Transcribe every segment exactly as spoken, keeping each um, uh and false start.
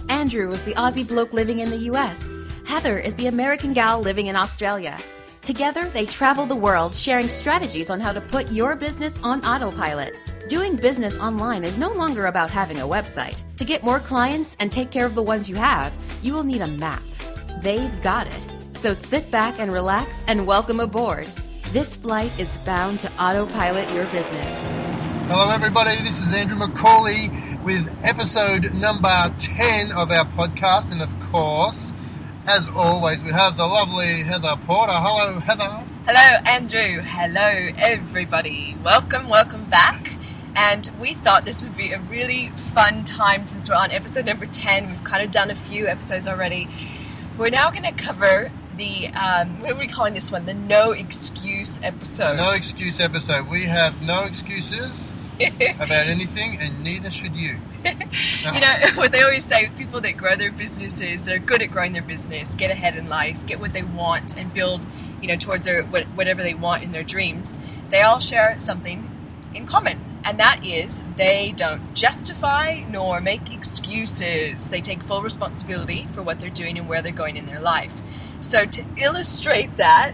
Andrew is the Aussie bloke living in the U S. Heather is the American gal living in Australia. Together, they travel the world sharing strategies on how to put your business on autopilot. Doing business online is no longer about having a website. To get more clients and take care of the ones you have, you will need a map. They've got it. So sit back and relax and welcome aboard. This flight is bound to autopilot your business. Hello everybody, this is Andrew McCauley with episode number ten of our podcast, and of course, as always, we have the lovely Heather Porter. Hello Heather. Hello Andrew. Hello everybody. Welcome, welcome back. And we thought this would be a really fun time since we're on episode number ten. We've kind of done a few episodes already. We're now going to cover the, um, what are we calling this one? The no excuse episode. No excuse episode. We have no excuses about anything, and neither should you. You know, what they always say, people that grow their businesses, they're good at growing their business, get ahead in life, get what they want, and build, you know, towards their whatever they want in their dreams. They all share something in common. And that is, they don't justify nor make excuses. They take full responsibility for what they're doing and where they're going in their life. So to illustrate that,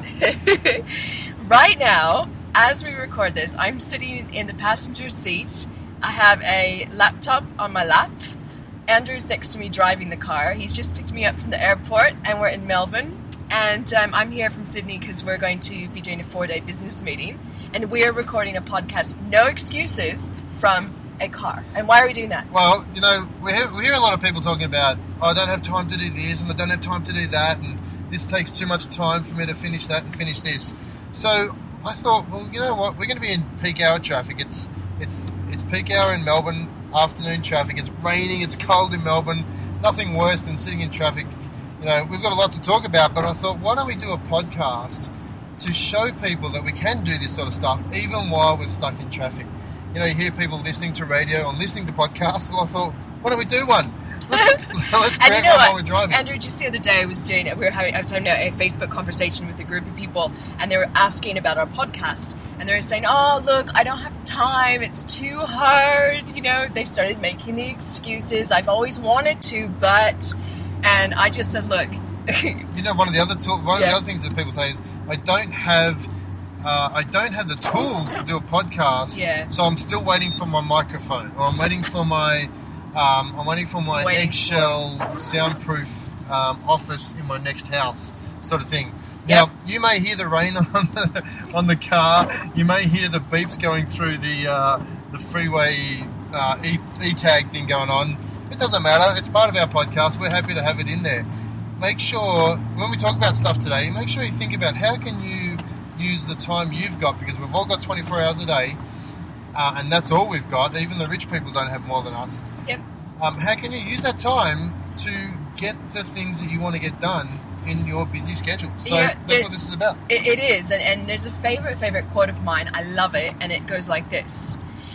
yeah. Right now, as we record this, I'm sitting in the passenger seat. I have a laptop on my lap. Andrew's next to me driving the car. He's just picked me up from the airport, and we're in Melbourne. And um, I'm here from Sydney because we're going to be doing a four-day business meeting. And we're recording a podcast, No Excuses, from a car. And why are we doing that? Well, you know, we hear, we hear a lot of people talking about, oh, I don't have time to do this, and I don't have time to do that, and this takes too much time for me to finish that and finish this. So I thought, well, you know what, we're going to be in peak hour traffic. It's it's it's peak hour in Melbourne, afternoon traffic. It's raining, it's cold in Melbourne. Nothing worse than sitting in traffic. You know, we've got a lot to talk about, but I thought, why don't we do a podcast to show people that we can do this sort of stuff even while we're stuck in traffic. You know, you hear people listening to radio and listening to podcasts. Well, I thought, why don't we do one? Let's, let's grab you know one what? while we're driving. Andrew, just the other day, I was doing, we were having, I was having a Facebook conversation with a group of people, and they were asking about our podcasts, and they were saying, oh, look, I don't have time, it's too hard. You know, they started making the excuses. I've always wanted to, but, and I just said, look. You know, one of the other tool, one of yeah. the other things that people say is, I don't have, uh, I don't have the tools to do a podcast. Yeah. So I'm still waiting for my microphone, or I'm waiting for my, um, I'm waiting for my waiting eggshell for soundproof um, office in my next house, sort of thing. Yep. Now you may hear the rain on the on the car. You may hear the beeps going through the uh, the freeway uh, e e-tag thing going on. It doesn't matter. It's part of our podcast. We're happy to have it in there. Make sure, when we talk about stuff today, make sure you think about how can you use the time you've got, because we've all got twenty-four hours a day, uh, and that's all we've got. Even the rich people don't have more than us. Yep. Um, how can you use that time to get the things that you want to get done in your busy schedule? So yeah, that's it, what this is about. It, it is, and, and there's a favorite, favorite quote of mine. I love it, and it goes like this.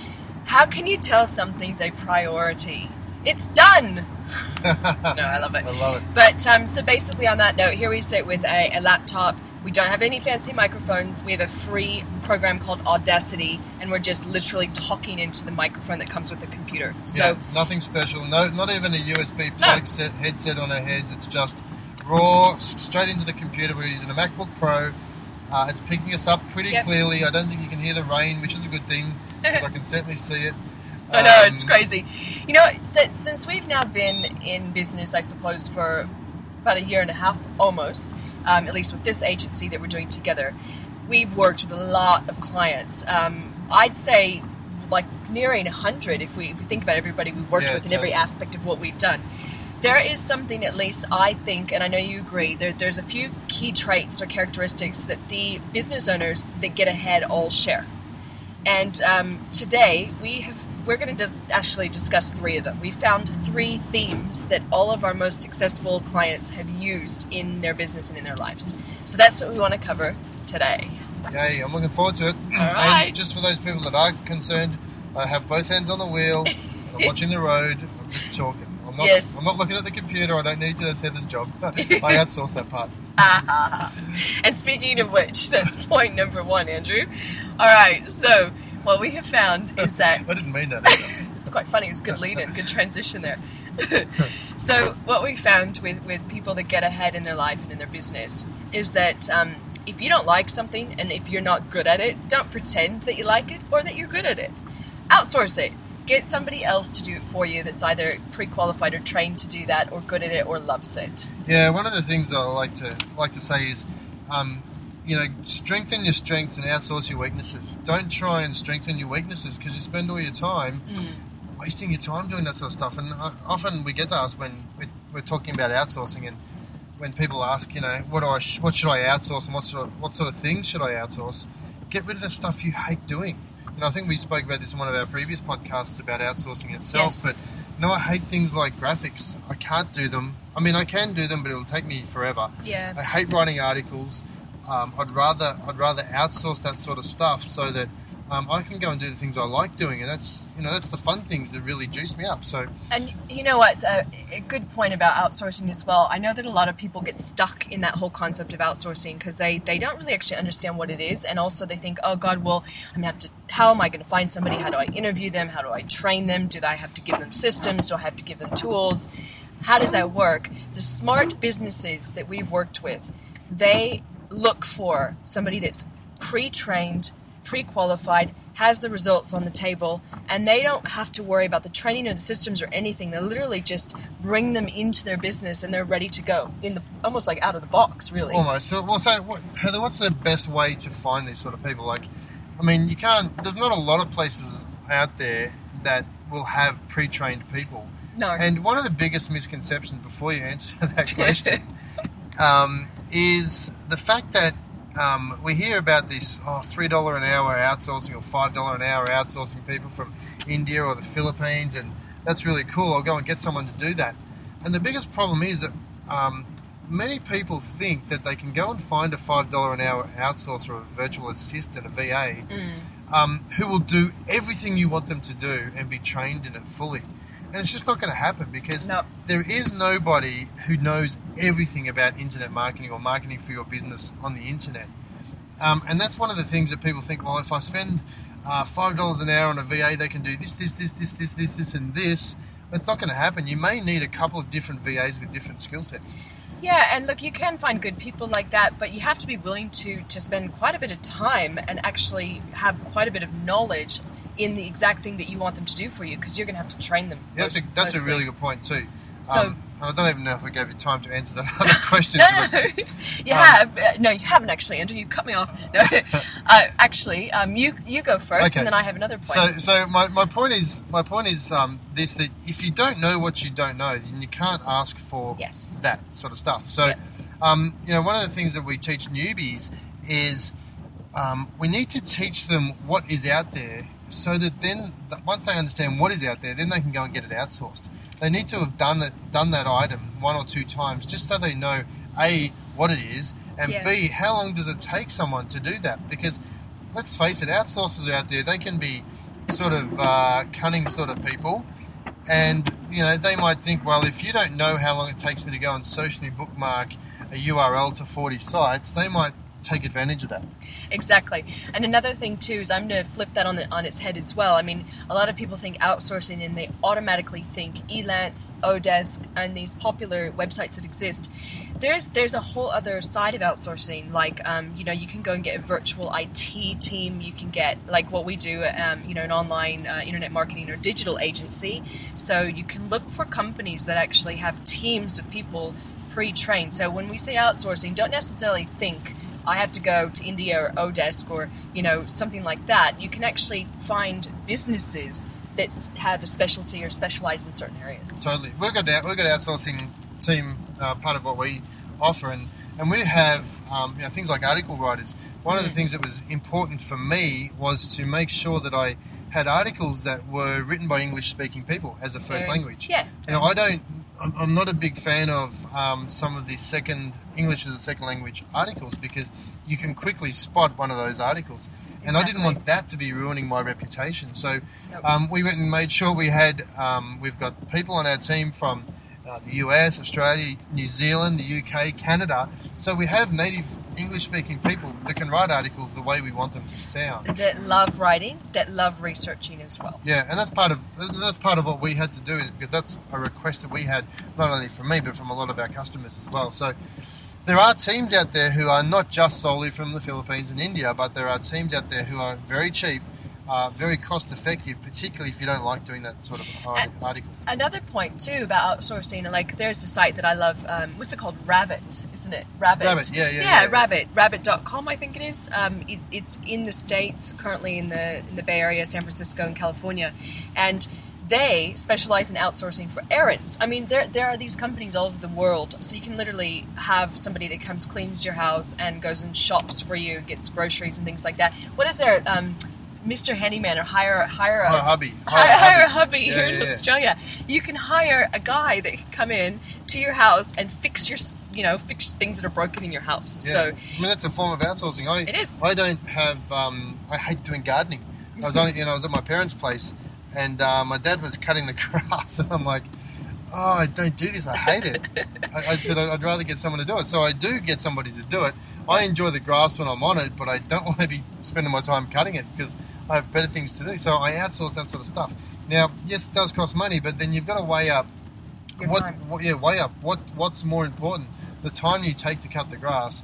How can you tell something's a priority? It's done! No, I love it. I love it. But um, so basically on that note, here we sit with a, a laptop. We don't have any fancy microphones. We have a free program called Audacity, and we're just literally talking into the microphone that comes with the computer. So yeah, nothing special. No, not even a U S B plug no. set headset on our heads. It's just raw, straight into the computer. We're using a MacBook Pro. Uh, it's picking us up pretty yep. clearly. I don't think you can hear the rain, which is a good thing, because I can certainly see it. I know, it's crazy. You know, since, since we've now been in business, I suppose, for about a year and a half almost, um, at least with this agency that we're doing together, we've worked with a lot of clients. Um, I'd say like nearing one hundred if we, if we think about everybody we've worked yeah, with in totally. every aspect of what we've done. There is something, at least I think, and I know you agree, there, there's a few key traits or characteristics that the business owners that get ahead all share. And um, today we have we're going to just actually discuss three of them. We found three themes that all of our most successful clients have used in their business and in their lives. So that's what we want to cover today. Yay, I'm looking forward to it. All right. And just for those people that are concerned, I have both hands on the wheel. I'm watching the road. I'm just talking. I'm not, yes. I'm not looking at the computer. I don't need to. That's Heather's job. I outsource that part. And speaking of which, that's point number one, Andrew. All right, so what we have found is that... I didn't mean that either. It's quite funny. It's a good lead-in, good transition there. So what we found with, with people that get ahead in their life and in their business is that um, if you don't like something and if you're not good at it, don't pretend that you like it or that you're good at it. Outsource it. Get somebody else to do it for you that's either pre-qualified or trained to do that or good at it or loves it. Yeah, one of the things I like to like to say is, um, you know, strengthen your strengths and outsource your weaknesses. Don't try and strengthen your weaknesses because you spend all your time mm. wasting your time doing that sort of stuff. And uh, often we get to ask when we're, we're talking about outsourcing, and when people ask, you know, what do I, sh- what should I outsource and what sort of, what sort of things should I outsource? Get rid of the stuff you hate doing. You know, I think we spoke about this in one of our previous podcasts about outsourcing itself. Yes. But you know, I hate things like graphics. I can't do them. I mean, I can do them, but it'll take me forever. Yeah. I hate writing articles. Um, I'd rather I'd rather outsource that sort of stuff so that um, I can go and do the things I like doing, and that's you know that's the fun things that really juice me up. So, and you know what, uh, a good point about outsourcing as well. I know that a lot of people get stuck in that whole concept of outsourcing because they, they don't really actually understand what it is, and also they think, oh God, well, I'm gonna have to. How am I going to find somebody? How do I interview them? How do I train them? Do I have to give them systems? Do I have to give them tools? How does that work? The smart businesses that we've worked with, they look for somebody that's pre-trained, pre-qualified, has the results on the table, and they don't have to worry about the training or the systems or anything. They literally just bring them into their business and they're ready to go, in the almost like out of the box, really. Almost. So, well, so what, Heather, what's the best way to find these sort of people? Like, I mean, you can't, there's not a lot of places out there that will have pre-trained people. No. And one of the biggest misconceptions, before you answer that question, um, is the fact that um, we hear about this oh, three dollars an hour outsourcing or five dollars an hour outsourcing people from India or the Philippines, and that's really cool. I'll go and get someone to do that. And the biggest problem is that um, many people think that they can go and find a five dollars an hour outsourcer or a virtual assistant, a V A, mm. um, who will do everything you want them to do and be trained in it fully. And it's just not going to happen because nope. there is nobody who knows everything about internet marketing or marketing for your business on the internet. Um, and that's one of the things that people think, well, if I spend uh, five dollars an hour on a V A, they can do this, this, this, this, this, this, this, and this. But it's not going to happen. You may need a couple of different V As with different skill sets. Yeah, and look, you can find good people like that, but you have to be willing to, to spend quite a bit of time and actually have quite a bit of knowledge in the exact thing that you want them to do for you, because you're going to have to train them. Yeah, that's, a, that's a really good point too. So, um, I don't even know if I gave you time to answer that other question. no, no, you um, have. No, you haven't actually, Andrew. You cut me off. No, uh, actually, um, you you go first, okay. and then I have another point. So, so my, my point is my point is um, this: that if you don't know what you don't know, then you can't ask for yes. that sort of stuff. So, yep. um, you know, one of the things that we teach newbies is um, we need to teach them what is out there, so that then once they understand what is out there, then they can go and get it outsourced. They need to have done it, done that item one or two times, just so they know A, what it is, and yeah. B, how long does it take someone to do that? Because let's face it, outsourcers are out there. They can be sort of uh, cunning sort of people, and you know they might think, well, if you don't know how long it takes me to go and socially bookmark a U R L to forty sites, they might take advantage of that. Exactly. And another thing too is I'm going to flip that on the, on its head as well. I mean, a lot of people think outsourcing and they automatically think Elance, Odesk, and these popular websites that exist. There's there's a whole other side of outsourcing. Like, um, you know, you can go and get a virtual I T team. You can get, like what we do, um, you know, an online uh, internet marketing or digital agency. So you can look for companies that actually have teams of people pre-trained. So when we say outsourcing, don't necessarily think I have to go to India or Odesk or, you know, something like that. You can actually find businesses that have a specialty or specialize in certain areas. Totally. We've got that. We've got an outsourcing team, uh, part of what we offer, and, and we have um, you know, things like article writers. One mm. of the things that was important for me was to make sure that I had articles that were written by English-speaking people as a first Very, language. Yeah. You know, I don't. I'm not a big fan of um, some of the second English as a second language articles because you can quickly spot one of those articles. And exactly. I didn't want that to be ruining my reputation. So Nope. um, we went and made sure we had, um, we've got people on our team from uh, the U S, Australia, New Zealand, the U K, Canada. So we have native English-speaking people that can write articles the way we want them to sound. That love writing, that love researching as well. Yeah, and that's part of that's part of what we had to do, is because that's a request that we had, not only from me but from a lot of our customers as well. So there are teams out there who are not just solely from the Philippines and India, but there are teams out there who are very cheap, uh, very cost effective, particularly if you don't like doing that sort of article. Another point too about outsourcing, like there's a site that I love, um, what's it called? Rabbit, isn't it? Rabbit. Rabbit, yeah, yeah. Yeah, yeah, yeah. Rabbit. Rabbit dot com, I think it is. Um, it, it's in the States, currently in the in the Bay Area, San Francisco and California. And they specialize in outsourcing for errands. I mean, there there are these companies all over the world, so you can literally have somebody that comes, cleans your house, and goes and shops for you, gets groceries and things like that. What is there? Um, Mister Handyman, or hire hire a hire hubby, hire, hire, hire a hubby, hubby yeah, here yeah, in yeah. Australia. You can hire a guy that can come in to your house and fix your, you know, fix things that are broken in your house. Yeah. So I mean, that's a form of outsourcing. I, it is. I don't have. Um, I hate doing gardening. I was only, you know, I was at my parents' place, and uh, my dad was cutting the grass, and I'm like, oh, I don't do this. I hate it. I, I said I'd rather get someone to do it. So I do get somebody to do it. I enjoy the grass when I'm on it, but I don't want to be spending my time cutting it because I have better things to do. So I outsource that sort of stuff. Now, yes, it does cost money, but then you've got to weigh up Your what, time. what, yeah, weigh up what what's more important: the time you take to cut the grass,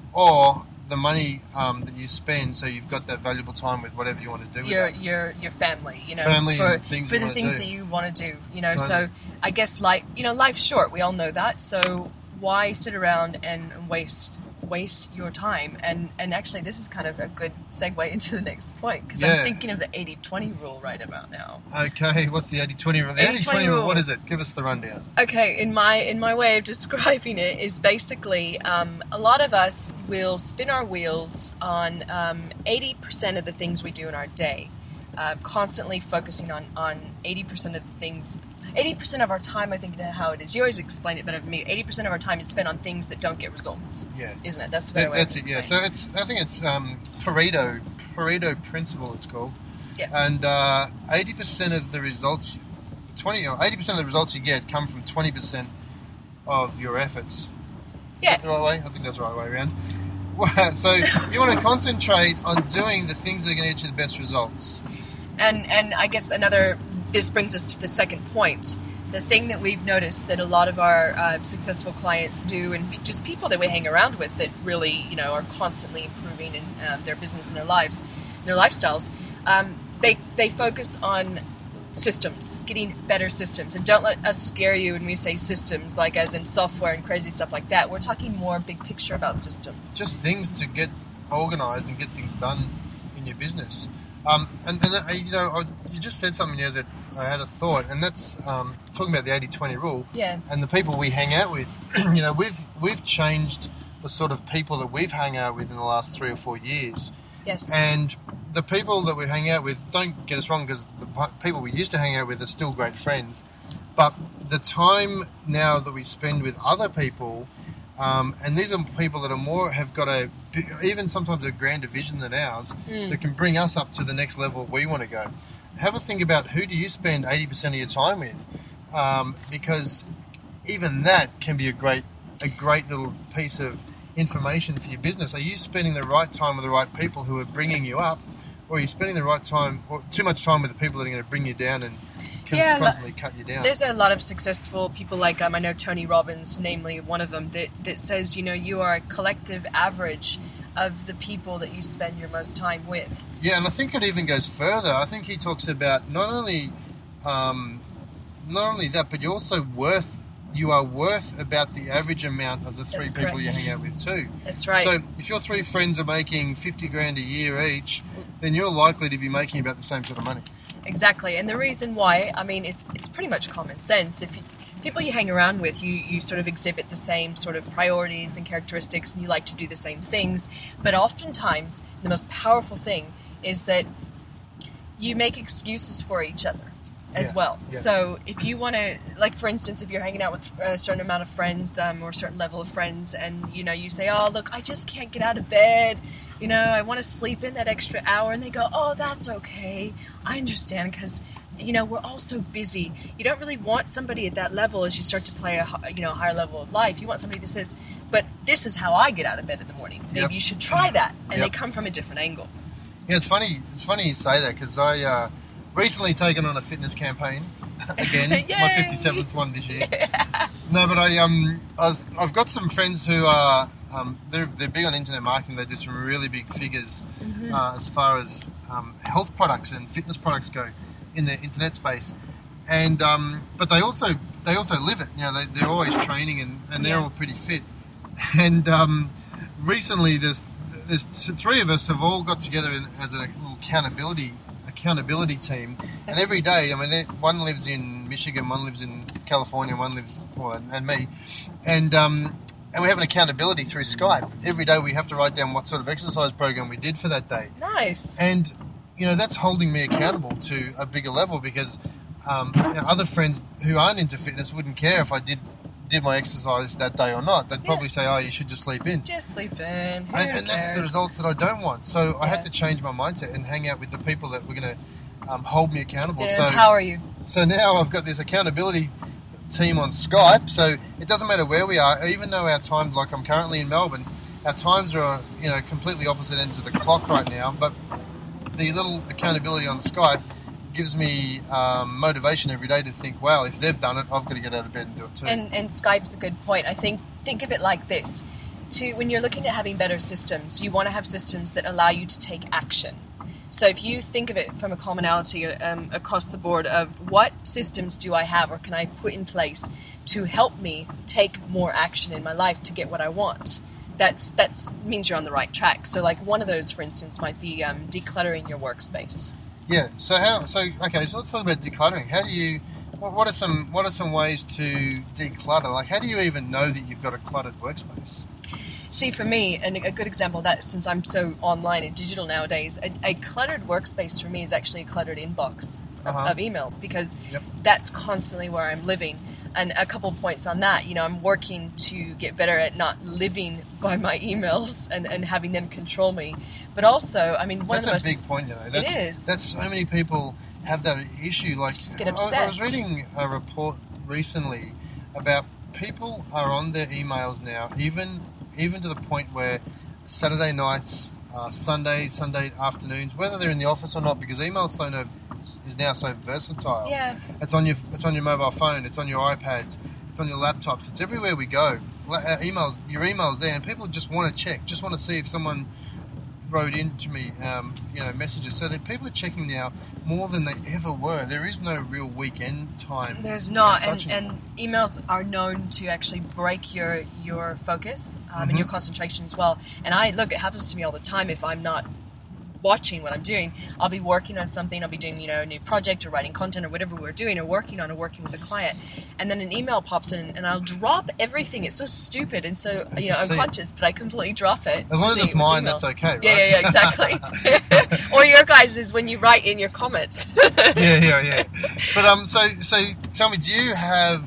or the money um, that you spend, so you've got that valuable time with whatever you want to do with your it. your your family, you know, Family for and things for you the wanna things do. that you want to do, you know. Totally. So I guess, like, you know, life's short. We all know that. So why sit around and waste waste your time? And and actually, this is kind of a good segue into the next point, because Yeah. I'm thinking of the eighty twenty rule right about now. Okay, what's the eighty twenty rule? The eighty eighty twenty twenty rule, rule. what is it? Give us the rundown. Okay, in my in my way of describing it is basically um, a lot of us will spin our wheels on um, eighty percent of the things we do in our day, uh, constantly focusing on, on eighty percent of the things, eighty percent of our time, I think, how it is. You always explain it better than me. eighty percent of our time is spent on things that don't get results, Yeah. isn't it? That's the better That, way that's of it, yeah. explaining So it's, I think it's um, Pareto, Pareto principle it's called. Yeah. And uh, eighty percent of the results, twenty or eighty percent of the results you get come from twenty percent of your efforts. Yeah. The right way? I think that's the right way around. So you want to concentrate on doing the things that are going to get you the best results. And and I guess another, this brings us to the second point. The thing that we've noticed that a lot of our uh, successful clients do, and p- just people that we hang around with that really, you know, are constantly improving in um, their business and their lives, their lifestyles, um, they they focus on systems, getting better systems. And don't let us scare you when we say systems, like as in software and crazy stuff like that. We're talking more big picture about systems. Just things to get organised and get things done in your business. Um, and, and uh, you know, I, you just said something there that I had a thought, and that's um, talking about the eighty twenty rule. Yeah. And the people we hang out with. You know, we've we've changed the sort of people that we've hung out with in the last three or four years. Yes. And the people that we hang out with, don't get us wrong, because the p- people we used to hang out with are still great friends. But the time now that we spend with other people, um, and these are people that are more, have got a, even sometimes a grander vision than ours, Mm. that can bring us up to the next level we want to go. Have a think about who do you spend eighty percent of your time with, um, because even that can be a great, a great little piece of information for your business. Are you spending the right time with the right people who are bringing you up, or are you spending the right time, or too much time with the people that are going to bring you down and cons- Yeah, constantly cut you down? There's a lot of successful people, like um, I know Tony Robbins, namely one of them, that, that says, you know, you are a collective average of the people that you spend your most time with. Yeah, and I think it even goes further. I think he talks about not only, um, not only that, but you're also worth. You are worth about the average amount of the three That's people correct. you hang out with too. That's right. So if your three friends are making fifty grand a year each, then you're likely to be making about the same sort of money. Exactly, and the reason why, I mean, it's it's pretty much common sense. If you, people you hang around with, you, you sort of exhibit the same sort of priorities and characteristics, and you like to do the same things. But oftentimes, the most powerful thing is that you make excuses for each other as Yeah, well. yeah. So if you want to, like for instance, if you're hanging out with a certain amount of friends um, or a certain level of friends, and you know you say, "Oh, look, I just can't get out of bed. You know, I want to sleep in that extra hour," and they go, "Oh, that's okay. I understand because you know, we're all so busy. You don't really want somebody at that level as you start to play a hi- you know higher level of life. You want somebody that says, "But this is how I get out of bed in the morning. Maybe Yep. you should try that." And Yep. they come from a different angle. Yeah, it's funny. It's funny you say that because I uh, recently taken on a fitness campaign again, my Yay! fifty-seventh one this year. No, but I um, I was, I've got some friends who are um, they're they're big on internet marketing. They do some really big figures Mm-hmm. uh, as far as um, health products and fitness products go in the internet space. And um, but they also they also live it. You know, they, they're always training and, and they're Yeah. all pretty fit. And um, recently, there's there's th- three of us have all got together in, as a little accountability accountability team. And every day, I mean, they- one lives in Michigan, one lives in California, one lives well, and me, and um, and we have an accountability through Skype. Every day, we have to write down what sort of exercise program we did for that day. Nice. And, you know, that's holding me accountable to a bigger level because um, you know, other friends who aren't into fitness wouldn't care if I did did my exercise that day or not. They'd probably say, oh, you should just sleep in. Just sleep in. Who And, and that's the cares? results that I don't want. So I Yeah. had to change my mindset and hang out with the people that were going to um, hold me accountable. They So, empower you. so now I've got this accountability team on Skype. So it doesn't matter where we are, even though our times, like I'm currently in Melbourne, our times are, you know, completely opposite ends of the clock right now. But the little accountability on Skype gives me um, motivation every day to think, wow, if they've done it, I've got to get out of bed and do it too. And, and Skype's a good point. I think think of it like this: to when you're looking at having better systems, you want to have systems that allow you to take action. So if you think of it from a commonality um, across the board of what systems do I have or can I put in place to help me take more action in my life to get what I want, that's that's means you're on the right track. So like one of those, for instance, might be um, decluttering your workspace. Yeah. So how? So okay. So let's talk about decluttering. How do you? What, what are some? What are some ways to declutter? Like, how do you even know that you've got a cluttered workspace? See, for me, and a good example of that, since I'm so online and digital nowadays, a, a cluttered workspace for me is actually a cluttered inbox of, Uh-huh. of emails because Yep. that's constantly where I'm living. And a couple of points on that, you know, I'm working to get better at not living by my emails and, and having them control me. But also, I mean, one That's of a the most... big point, you know. That's, is. That's so many people have that issue. Like, Just get I- I, was obsessed. reading a report recently about people are on their emails now, even even to the point where Saturday nights, uh, Sunday, Sunday afternoons, whether they're in the office or not, because email so no, is now so versatile. Yeah. It's on your it's on your mobile phone. It's on your iPads. It's on your laptops. It's everywhere we go. La- uh, Emails, your emails there, and people just want to check, just want to see if someone wrote into me, um, you know, messages. So that people are checking now more than they ever were. There is no real weekend time. There's as not, such and, anymore. and emails are known to actually break your your focus um, and Mhm. your concentration as well. And I look, it happens to me all the time. If I'm not watching what I'm doing, I'll be working on something. I'll be doing, you know, a new project or writing content or whatever we're doing or working on or working with a client, and then an email pops in, and I'll drop everything. It's so stupid and so And you to know see it. unconscious, but I completely drop it. As long to as see it's what's mine, email. that's okay, right? Yeah, yeah, yeah, exactly. Or your guys is when you write in your comments. yeah, yeah, yeah. But um, so so tell me, do you have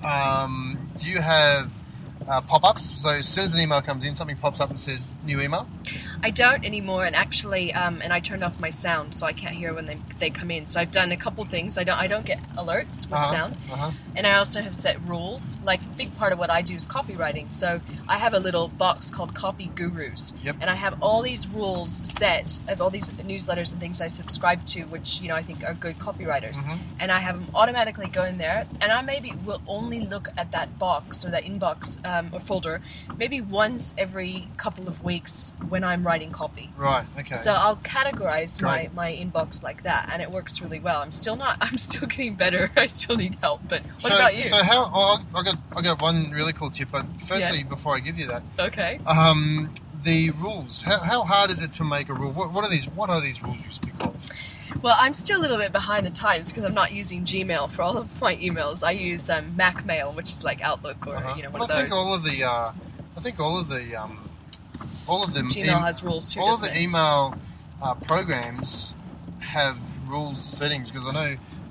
um, do you have uh, pop-ups? So as soon as an email comes in, something pops up and says new email. I don't anymore, and actually, um, and I turned off my sound, so I can't hear when they, they come in. So I've done a couple things. I don't I don't get alerts with Uh-huh, sound, Uh-huh. and I also have set rules. Like a big part of what I do is copywriting. So I have a little box called Copy Gurus, Yep. and I have all these rules set of all these newsletters and things I subscribe to, which you know I think are good copywriters, Mhm. and I have them automatically go in there, and I maybe will only look at that box or that inbox um, or folder maybe once every couple of weeks when I'm writing copy. Right. Okay. So I'll categorize my, Great. my inbox like that, and it works really well. I'm still not. I'm still getting better. I still need help. But what so, about you? So how? Oh, I got I got one really cool tip. But firstly, Yeah. before I give you that, Okay. um, the rules. How, how hard is it to make a rule? What, what are these? What are these rules you speak of? Well, I'm still a little bit behind the times because I'm not using Gmail for all of my emails. I use um, Mac Mail, which is like Outlook or Uh-huh. you know one Well, of I those. think all of the. Uh, I think all of the. Um, all of them. Gmail has rules too. all of doesn't the it? email uh, programs have rules settings because I know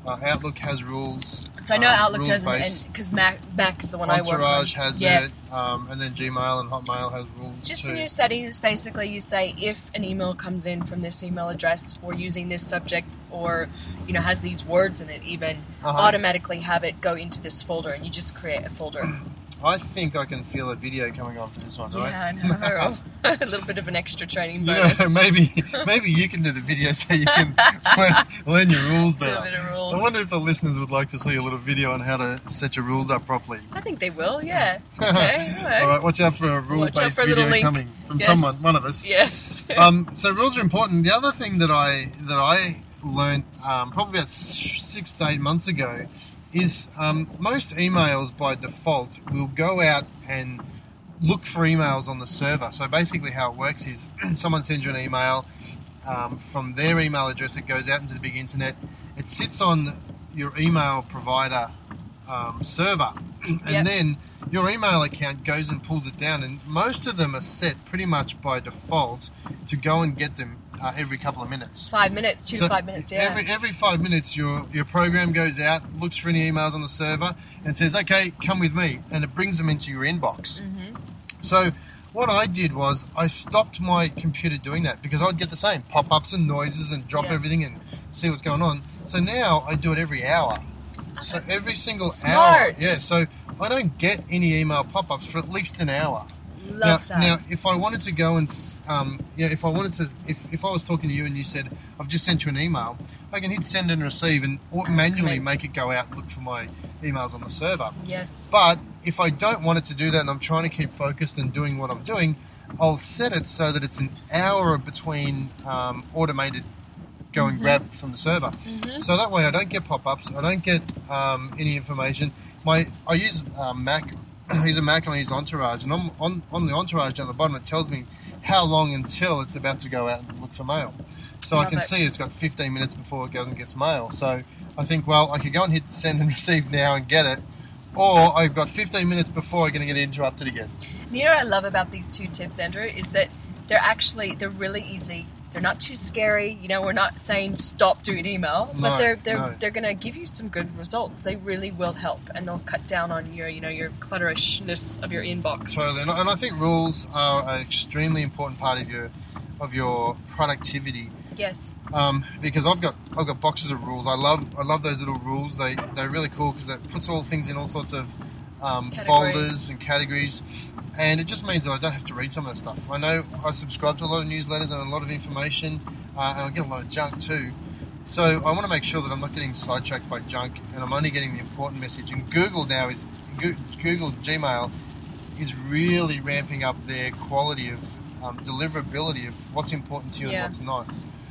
Uh, Outlook has rules. So I know um, Outlook doesn't, rules-based. and because Mac, Mac is the one I work on. Entourage has Yeah. it, um, and then Gmail and Hotmail has rules Just too. in your settings, basically, you say if an email comes in from this email address or using this subject or, you know, has these words in it even, Uh-huh. automatically have it go into this folder and you just create a folder. I think I can feel a video coming on for this one, right? Yeah, I know. A little bit of an extra training You know, bonus. maybe maybe you can do the video so you can learn, learn your rules A better. little bit of rules. I wonder if the listeners would like to see a little video on how to set your rules up properly. I think they will, yeah. Okay, all right. All right, watch out for a Watch out rule-based for a little video link. coming from Yes. someone, one of us. Yes. Um, so rules are important. The other thing that I that I learned um, probably about six to eight months ago is um, most emails by default will go out and look for emails on the server. So basically how it works is someone sends you an email um, from their email address. It goes out into the big internet. It sits on your email provider um, server, and Yep. then your email account goes and pulls it down. And most of them are set pretty much by default to go and get them uh, every couple of minutes. Five minutes, two So to five minutes, yeah. Every every five minutes, your your program goes out, looks for any emails on the server, and says, "Okay, come with me," and it brings them into your inbox. Mm-hmm. So what I did was I stopped my computer doing that because I'd get the same pop-ups and noises and drop Yeah. everything and see what's going on. So now I do it every hour. So every single hour, smart. yeah. So I don't get any email pop-ups for at least an hour. Love now, that. now, if I wanted to go and, s- um, you know, if I wanted to, if, if I was talking to you and you said, I've just sent you an email, I can hit send and receive and au- manually Great. make it go out and look for my emails on the server. Yes. But if I don't want it to do that and I'm trying to keep focused and doing what I'm doing, I'll set it so that it's an hour between um, automated go and grab from the server. Mhm. So that way I don't get pop-ups, I don't get um, any information. My I use uh, Mac. I use a Mac and I use Entourage, and on, on on the Entourage down the bottom it tells me how long until it's about to go out and look for mail. So I Love can it. see it's got fifteen minutes before it goes and gets mail. So I think, well, I could go and hit send and receive now and get it, or I've got fifteen minutes before I'm going to get interrupted again. You know what I love about these two tips, Andrew, is that they're actually, they're really easy. They're not too scary. You know, we're not saying stop doing email, but No, they're they're no. they're going to give you some good results. They really will help, and they'll cut down on your, you know, your clutterishness of your inbox. Totally, and I and I think rules are an extremely important part of your of your productivity. Yes. Um, because I've got I've got boxes of rules. I love I love those little rules. They they're really cool because it puts all things in all sorts of um, Categories. folders and categories, and it just means that I don't have to read some of that stuff. I know I subscribe to a lot of newsletters and a lot of information, uh, and I get a lot of junk too. So I want to make sure that I'm not getting sidetracked by junk, and I'm only getting the important message. And Google now is Goo- Google Gmail is really ramping up their quality of um, deliverability of what's important to you Yeah. and what's not.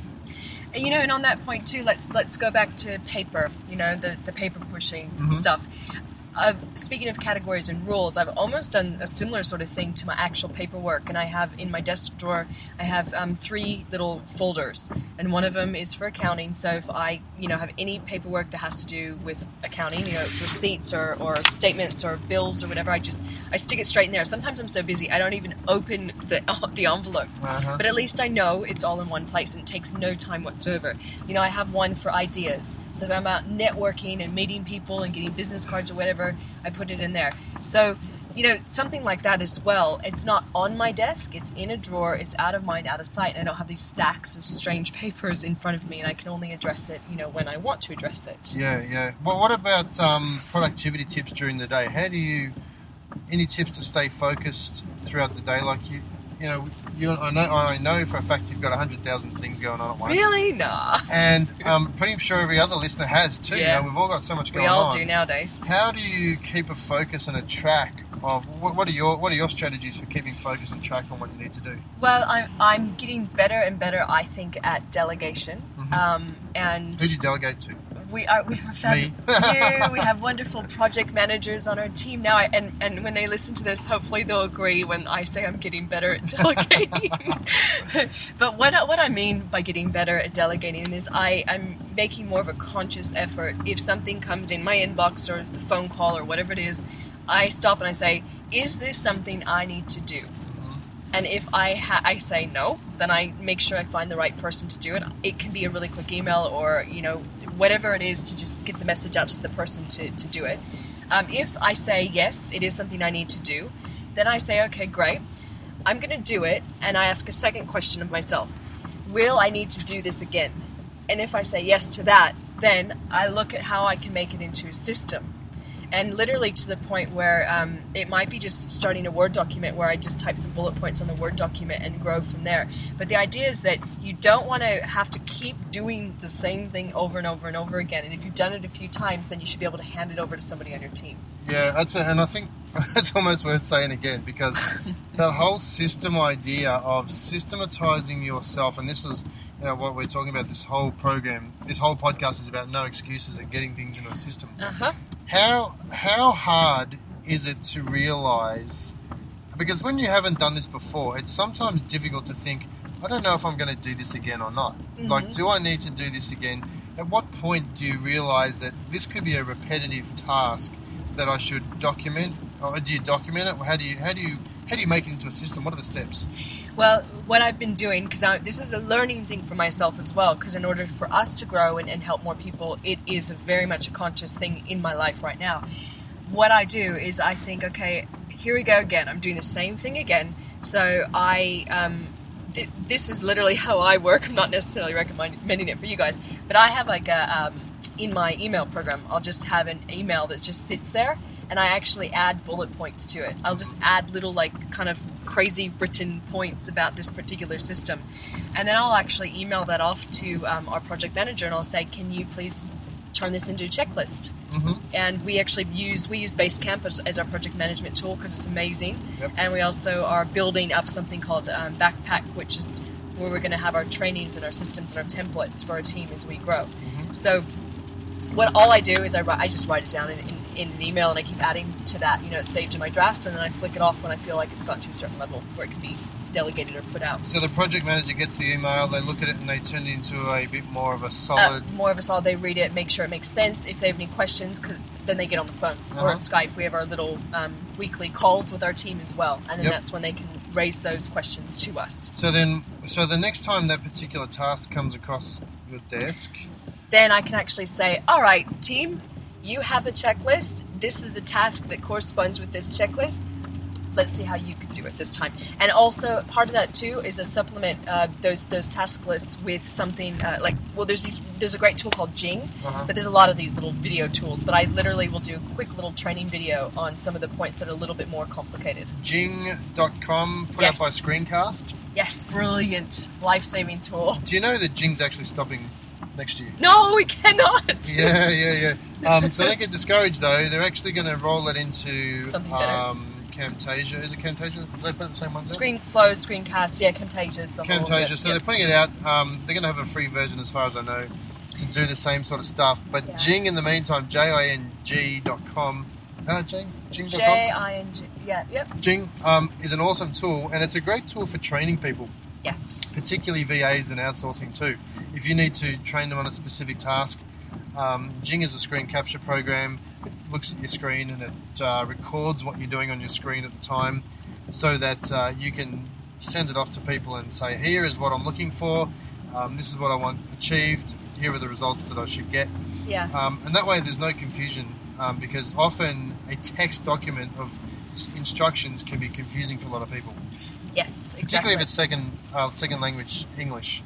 And, you know, and on that point too, let's let's go back to paper. You know, the the paper pushing Mhm. stuff. Uh, speaking of categories and rules, I've almost done a similar sort of thing to my actual paperwork, and I have in my desk drawer, I have um, three little folders, and one of them is for accounting. So if I, you know, have any paperwork that has to do with accounting, you know, it's receipts or, or statements or bills or whatever, I just I stick it straight in there. Sometimes I'm so busy I don't even open the the envelope. Uh-huh. But at least I know it's all in one place and it takes no time whatsoever. You know, I have one for ideas. So if I'm out networking and meeting people and getting business cards or whatever, I put it in there. So, you know, something like that as well. It's not on my desk. It's in a drawer. It's out of mind, out of sight. And I don't have these stacks of strange papers in front of me, and I can only address it, you know, when I want to address it. Yeah, yeah. Well, what about um, productivity tips during the day? How do you, any tips to stay focused throughout the day? Like you, you know, you I know I know for a fact you've got a hundred thousand things going on at once. Really? Nah. And I'm pretty sure every other listener has too. Yeah. You know, we've all got so much going We all on. do nowadays. How do you keep a focus and a track of what, what are your what are your strategies for keeping focus and track on what you need to do? Well, I'm, I'm getting better and better, I think, at delegation. Mhm. Um, and Who do you delegate to? we are we have found Me. you. We have wonderful project managers on our team now, I, and and when they listen to this, hopefully they'll agree when I say I'm getting better at delegating. But what I- what I mean by getting better at delegating is I I'm making more of a conscious effort. If something comes in my inbox or the phone call or whatever it is, I stop and I say, is this something I need to do? And if I ha- I say no, then I make sure I find the right person to do it. It can be a really quick email or, you know, whatever it is to just get the message out to the person to, to do it. Um, if I say, yes, it is something I need to do, then I say, okay, great, I'm going to do it, and I ask a second question of myself. Will I need to do this again? And if I say yes to that, then I look at how I can make it into a system. And literally to the point where um, it might be just starting a Word document where I just type some bullet points on the Word document and grow from there. But the idea is that you don't want to have to keep doing the same thing over and over and over again. And if you've done it a few times, then you should be able to hand it over to somebody on your team. Yeah, that's a, and I think it's almost worth saying again, because that whole system idea of systematizing yourself, and this is, you know, what we're talking about, this whole program, this whole podcast is about no excuses and getting things into a system. Uh-huh. How how hard is it to realize, because when you haven't done this before, it's sometimes difficult to think, I don't know if I'm going to do this again or not. Mm-hmm. Like, do I need to do this again? At what point do you realize that this could be a repetitive task that I should document? Or do you document it? How do you how do you how do you make it into a system? What are the steps? Well, what I've been doing, because this is a learning thing for myself as well, because in order for us to grow and, and help more people, it is very much a conscious thing in my life right now. What I do is I think, okay, here we go again. I'm doing the same thing again. So I, um, th- this is literally how I work. I'm not necessarily recommending it for you guys, but I have like a, um, in my email program, I'll just have an email that just sits there, and I actually add bullet points to it. I'll just add little, like, kind of crazy written points about this particular system. And then I'll actually email that off to um, our project manager, and I'll say, can you please turn this into a checklist? Mm-hmm. And we actually use, we use Basecamp as, as our project management tool because it's amazing. Yep. And we also are building up something called um, Backpack, which is where we're going to have our trainings and our systems and our templates for our team as we grow. Mm-hmm. So what all I do is I, write, I just write it down in, in, in an email, and I keep adding to that. You know, it's saved in my drafts, and then I flick it off when I feel like it's got to a certain level where it can be delegated or put out. So the project manager gets the email, they look at it, and they turn it into a bit more of a solid... Uh, more of a solid. They read it, make sure it makes sense. If they have any questions, then they get on the phone uh-huh. or on Skype. We have our little um, weekly calls with our team as well, and then yep. that's when they can raise those questions to us. So then, so the next time that particular task comes across your desk... then I can actually say, all right, team, you have the checklist. This is the task that corresponds with this checklist. Let's see how you can do it this time. And also, part of that, too, is to supplement uh, those those task lists with something uh, like, well, there's these. There's a great tool called Jing, uh-huh. but there's a lot of these little video tools. But I literally will do a quick little training video on some of the points that are a little bit more complicated. Jing dot com, put yes. out by Screencast. Yes, brilliant. Life-saving tool. Do you know that Jing's actually stopping next year? No, we cannot. Yeah, yeah, yeah. Um, so don't get discouraged, though. They're actually going to roll it into something better. Um, Camtasia. Is it Camtasia? Did they put the same ones out? ScreenFlow, Screencast, yeah, Camtasia is the Camtasia. whole... Camtasia, so yep. they're putting it out. Um, they're going to have a free version, as far as I know, to do the same sort of stuff. But yeah. Jing, in the meantime, J I N G dot com. Uh, Jing? Jing dot com? J I N G, yeah, yep. Jing um, is an awesome tool, and it's a great tool for training people. Yes. Particularly V As and outsourcing too. If you need to train them on a specific task, um, Jing is a screen capture program. It looks at your screen and it uh, records what you're doing on your screen at the time, so that uh, you can send it off to people and say, here is what I'm looking for, um, this is what I want achieved, here are the results that I should get. Yeah. Um, and that way there's no confusion, um, because often a text document of instructions can be confusing for a lot of people. Yes, exactly. Particularly if it's second uh, second language English.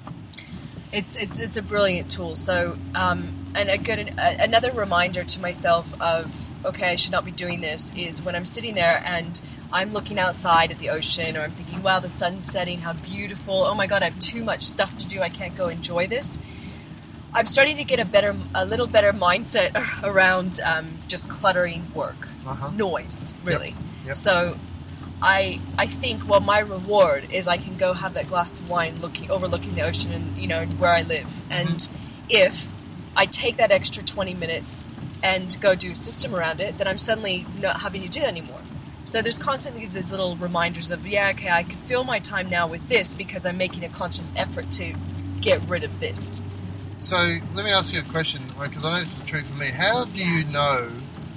It's it's it's a brilliant tool. So, um, and a good a, another reminder to myself of, okay, I should not be doing this, is when I'm sitting there and I'm looking outside at the ocean, or I'm thinking, wow, the sun's setting, how beautiful. Oh my God, I have too much stuff to do. I can't go enjoy this. I'm starting to get a better, a little better mindset around um, just cluttering work, uh-huh. noise, really. Yep. Yep. So. I I think, well, my reward is I can go have that glass of wine looking overlooking the ocean and, you know, where I live. And mm-hmm. if I take that extra twenty minutes and go do a system around it, then I'm suddenly not having to do that anymore. So there's constantly these little reminders of, yeah, okay, I can fill my time now with this because I'm making a conscious effort to get rid of this. So let me ask you a question, because I know this is true for me. How do you know,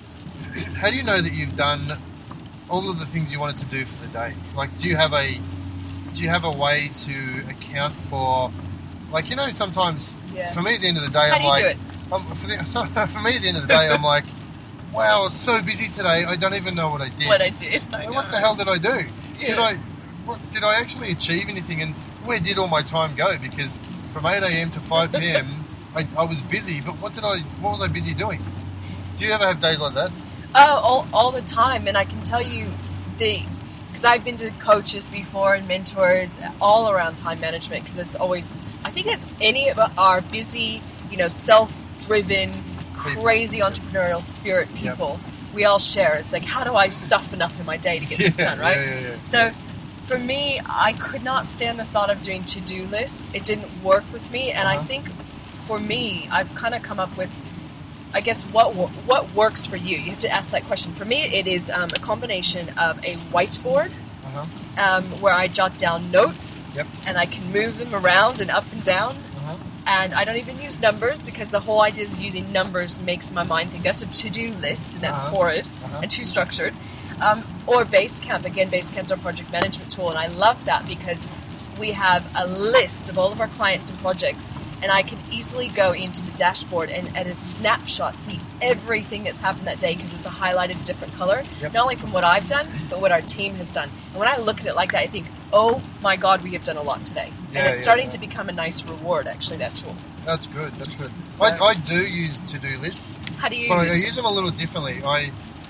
how do you know that you've done all of the things you wanted to do for the day? Like, do you have a do you have a way to account for, like, you know, sometimes yeah. for me at the end of the day, How I'm do you like, do it? um, for, the, so for me, at the end of the day, I'm like, wow, I was so busy today. I don't even know what I did. What I did. I what the hell did I do? Yeah. Did I what, did I actually achieve anything? And where did all my time go? Because from eight a.m. to five p.m. I, I was busy. But what did I? What was I busy doing? Do you ever have days like that? Oh, all, all the time. And I can tell you, the because I've been to coaches before and mentors all around time management, because it's always, I think it's any of our busy, you know, self-driven, crazy entrepreneurial spirit people, yep. we all share. It's like, how do I stuff enough in my day to get yeah, things done, right? Yeah, yeah, yeah. So for me, I could not stand the thought of doing to-do lists. It didn't work with me. And uh-huh. I think for me, I've kind of come up with, I guess, what what works for you? You have to ask that question. For me, it is um, a combination of a whiteboard, uh-huh. um, where I jot down notes, yep. and I can move them around and up and down. Uh-huh. And I don't even use numbers, because the whole idea of using numbers makes my mind think that's a to-do list, and that's uh-huh. horrid uh-huh. and too structured. Um, or Basecamp. Again, Basecamp's our project management tool, and I love that because we have a list of all of our clients and projects, and I can easily go into the dashboard and at a snapshot see everything that's happened that day, because it's a highlighted different color, yep. not only from what I've done, but what our team has done. And when I look at it like that, I think, oh my God, we have done a lot today. Yeah, and it's yeah, starting yeah. to become a nice reward, actually, that tool. That's good, that's good. So, I, I do use to-do lists. How do you but use I, I them? use them a little differently. I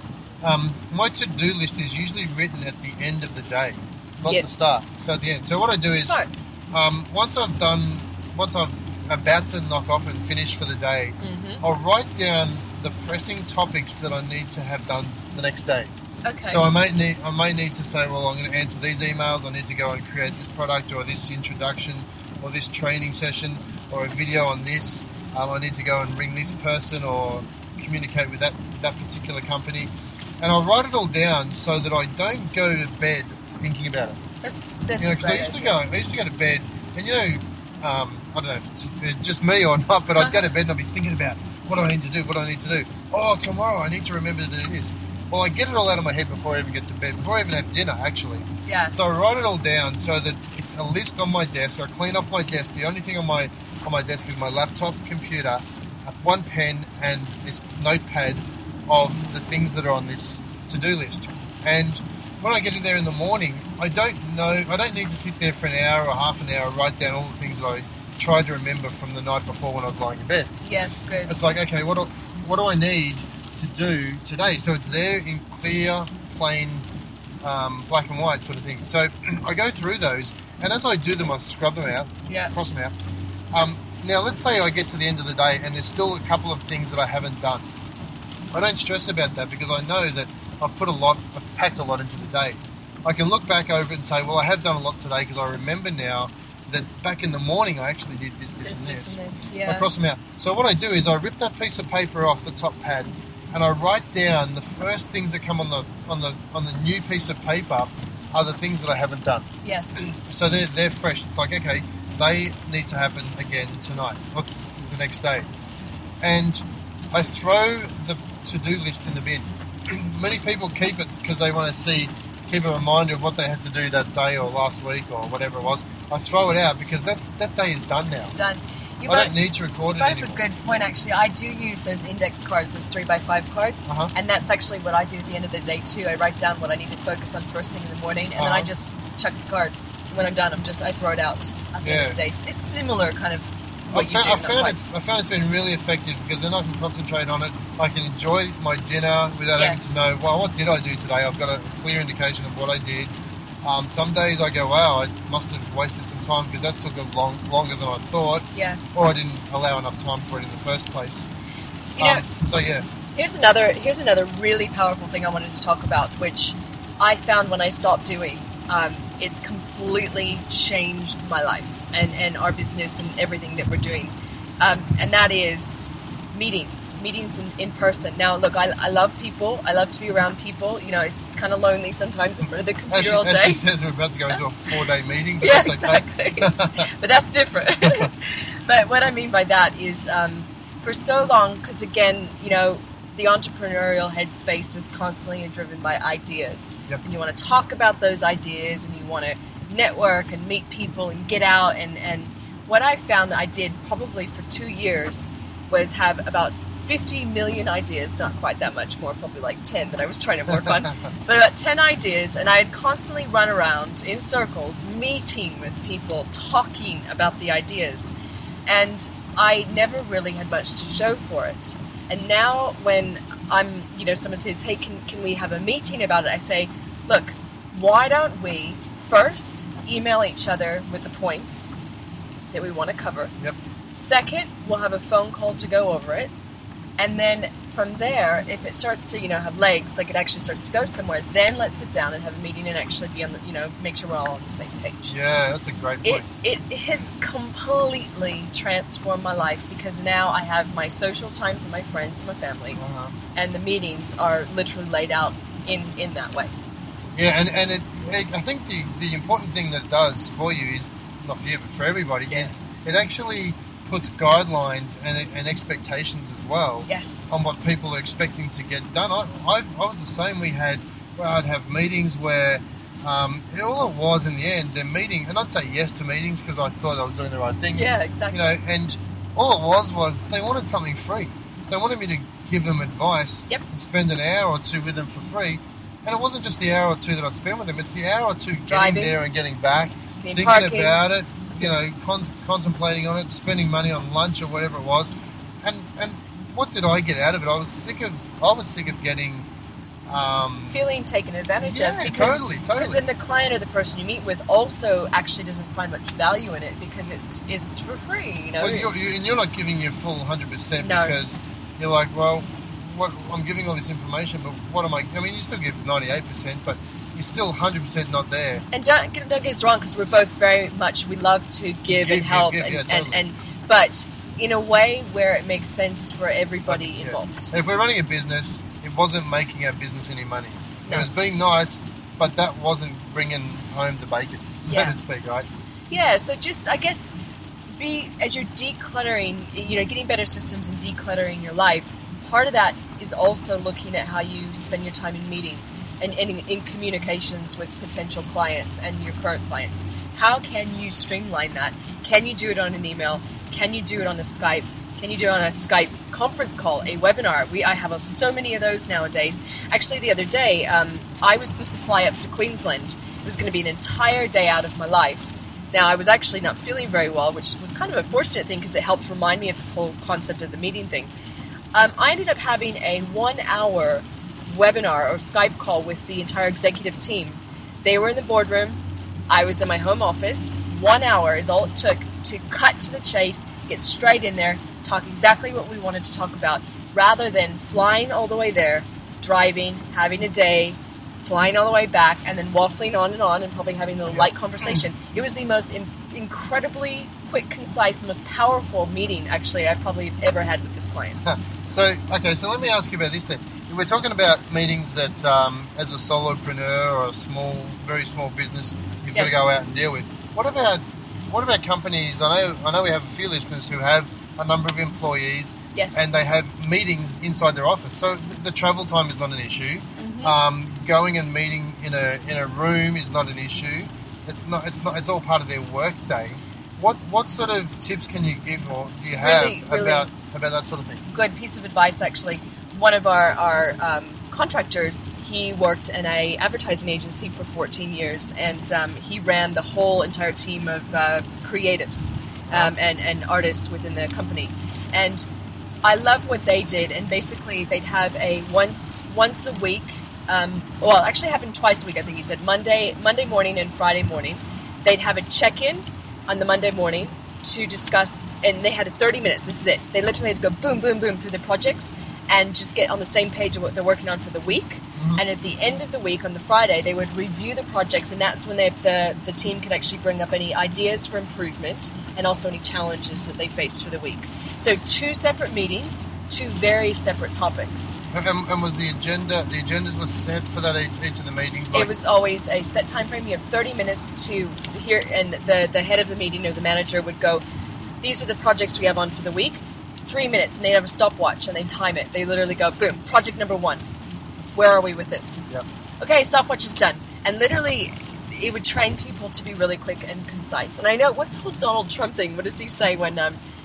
um, My to-do list is usually written at the end of the day, not yep. the start. So at the end. So what I do is, um, once I've done, once I've about to knock off and finish for the day, mm-hmm. I'll write down the pressing topics that I need to have done the next day. Okay. So I may need I may need to say, well, I'm going to answer these emails. I need to go and create this product or this introduction or this training session or a video on this. Um, I need to go and ring this person or communicate with that that particular company, and I'll write it all down so that I don't go to bed thinking about it. That's that's you know, a because great I used to idea. go I used to go to bed, and you know. Um, I don't know if it's just me or not, but I'd go to bed and I'd be thinking about what do I need to do, what do I need to do. Oh, tomorrow I need to remember to do this. Well, I get it all out of my head before I even get to bed, before I even have dinner, actually. Yeah. So I write it all down so that it's a list on my desk. I clean off my desk. The only thing on my on my desk is my laptop, computer, one pen, and this notepad of the things that are on this to-do list. And when I get in there in the morning, I don't know, I don't need to sit there for an hour or half an hour and write down all the things that I tried to remember from the night before when I was lying in bed. Yes, good. It's like, okay, what do, what do I need to do today? So it's there in clear, plain, um, black and white sort of thing. So I go through those, and as I do them, I scrub them out, yeah. cross them out. Um, now, let's say I get to the end of the day and there's still a couple of things that I haven't done. I don't stress about that because I know that I've put a lot, I've packed a lot into the day. I can look back over it and say, well, I have done a lot today because I remember now that back in the morning I actually did this, this, this and this. this, and this yeah. I cross them out. So what I do is I rip that piece of paper off the top pad and I write down the first things that come on the on the on the new piece of paper are the things that I haven't done. Yes. So they're they're fresh. It's like, okay, they need to happen again tonight, or t- t- the next day, and I throw the to-do list in the bin. Many people keep it because they want to see, keep a reminder of what they had to do that day or last week or whatever it was. I throw it out because that that day is done now. It's done. You I might, don't need to record it you anymore. have a good point, actually. I do use those index cards, those three by five cards, uh-huh. and that's actually what I do at the end of the day too. I write down what I need to focus on first thing in the morning, and uh-huh. then I just chuck the card. When I'm done, I'm just I throw it out at the yeah. end of the day. It's similar kind of what I you found, do. I found, it's, I found it's been really effective because then I can concentrate on it. I can enjoy my dinner without yeah. having to know, well, what did I do today? I've got a clear indication of what I did. Um, some days I go, wow, I must have wasted some time because that took a long, longer than I thought. Yeah. Or I didn't allow enough time for it in the first place. You know, um, so yeah. Here's another. Here's another really powerful thing I wanted to talk about, which I found when I stopped doing. Um, it's completely changed my life and, and our business and everything that we're doing. Um, and that is meetings, meetings in, in person. Now, look, I, I love people. I love to be around people. You know, it's kind of lonely sometimes in front of the computer as she, all day. As she says, we're about to go into a four-day meeting, but yeah, that's okay. exactly. But that's different. But what I mean by that is um, for so long, because again, you know, the entrepreneurial headspace is constantly driven by ideas. Yep. And you want to talk about those ideas and you want to network and meet people and get out. And, and what I found that I did probably for two years was have about fifty million ideas, not quite that much more, probably like ten that I was trying to work on, but about ten ideas, and I'd constantly run around in circles, meeting with people, talking about the ideas, and I never really had much to show for it. And now when I'm, you know, someone says, hey, can, can we have a meeting about it? I say, look, why don't we first email each other with the points that we want to cover. Yep. Second, we'll have a phone call to go over it. And then from there, if it starts to, you know, have legs, like it actually starts to go somewhere, then let's sit down and have a meeting and actually be on the, you know, make sure we're all on the same page. Yeah, that's a great point. It, it has completely transformed my life because now I have my social time for my friends, my family, Uh-huh. and the meetings are literally laid out in, in that way. Yeah, and, and it, I think the, the important thing that it does for you is, not for you, but for everybody, Yeah. is it actually puts guidelines and, and expectations as well Yes. on what people are expecting to get done. I, I, I was the same. We had, well, I'd have meetings where um, all it was in the end, they're meeting, and I'd say yes to meetings because I thought I was doing the right thing. Yeah, exactly. You know, and all it was was they wanted something free. They wanted me to give them advice Yep. and spend an hour or two with them for free. And it wasn't just the hour or two that I'd spend with them, it's the hour or two getting Driving. there and getting back, Being thinking parking. about it, you know, con- contemplating on it, spending money on lunch or whatever it was. And and what did I get out of it? I was sick of I was sick of getting um, Feeling taken advantage Yeah, of because totally, totally. because then the client or the person you meet with also actually doesn't find much value in it because it's it's for free, you know. well, you're, you and you're not giving your full one hundred percent No. because you're like, well, what I'm giving all this information, but what am I? I mean, you still give ninety-eight percent, but you're still one hundred percent not there. And don't get, don't get us wrong, because we're both very much, we love to give, Give, and give, help, give, and, yeah, and, totally. and but in a way where it makes sense for everybody Yeah. involved. And if we're running a business, it wasn't making our business any money. No. It was being nice, but that wasn't bringing home the bacon, so Yeah. to speak, right? Yeah, so just, I guess, be, as you're decluttering, you know, getting better systems and decluttering your life, part of that is also looking at how you spend your time in meetings and, and in, in communications with potential clients and your current clients. How can you streamline that? Can you do it on an email? Can you do it on a Skype? Can you do it on a Skype conference call, a webinar? We I have so many of those nowadays. Actually, the other day, um, I was supposed to fly up to Queensland. It was going to be an entire day out of my life. Now, I was actually not feeling very well, which was kind of a fortunate thing because it helped remind me of this whole concept of the meeting thing. Um, I ended up having a one-hour webinar or Skype call with the entire executive team. They were in the boardroom. I was in my home office. One hour is all it took to cut to the chase, get straight in there, talk exactly what we wanted to talk about, rather than flying all the way there, driving, having a day, flying all the way back, and then waffling on and on and probably having a light conversation. It was the most in- incredibly quick, concise, the most powerful meeting, actually, I've probably ever had with this client. So, okay, so let me ask you about this then. We're talking about meetings that, um, as a solopreneur or a small, very small business, you've Yes. got to go out and deal with. What about what about companies? I know I know we have a few listeners who have a number of employees, Yes. and they have meetings inside their office. So the, the travel time is not an issue. Mm-hmm. Um, going and meeting in a in a room is not an issue. It's not. It's not. It's all part of their work day. What what sort of tips can you give or do you have Really, really- about about that sort of thing? Good piece of advice, actually. One of our, our um, contractors, he worked in a advertising agency for fourteen years, and um, he ran the whole entire team of uh, creatives um, and, and artists within the company. And I love what they did, and basically they'd have a once once a week, um, well, actually it happened twice a week, I think you said, Monday, Monday morning and Friday morning. They'd have a check-in on the Monday morning to discuss, and they had thirty minutes, this is it. They literally had to go boom, boom, boom through the projects and just get on the same page of what they're working on for the week. Mm-hmm. And at the end of the week, on the Friday, they would review the projects, and that's when they, the, the team could actually bring up any ideas for improvement and also any challenges that they faced for the week. So two separate meetings, two very separate topics. And, and was the agenda, the agendas were set for that each, each of the meetings? It was always a set time frame. You have thirty minutes to hear, and the, the head of the meeting or the manager would go, these are the projects we have on for the week. Three minutes, and they'd have a stopwatch, and they'd time it. They literally go, boom, project number one. Where are we with this? Yep. Okay, stopwatch is done. And literally, it would train people to be really quick and concise. And I know, what's the whole Donald Trump thing? What does he say when um,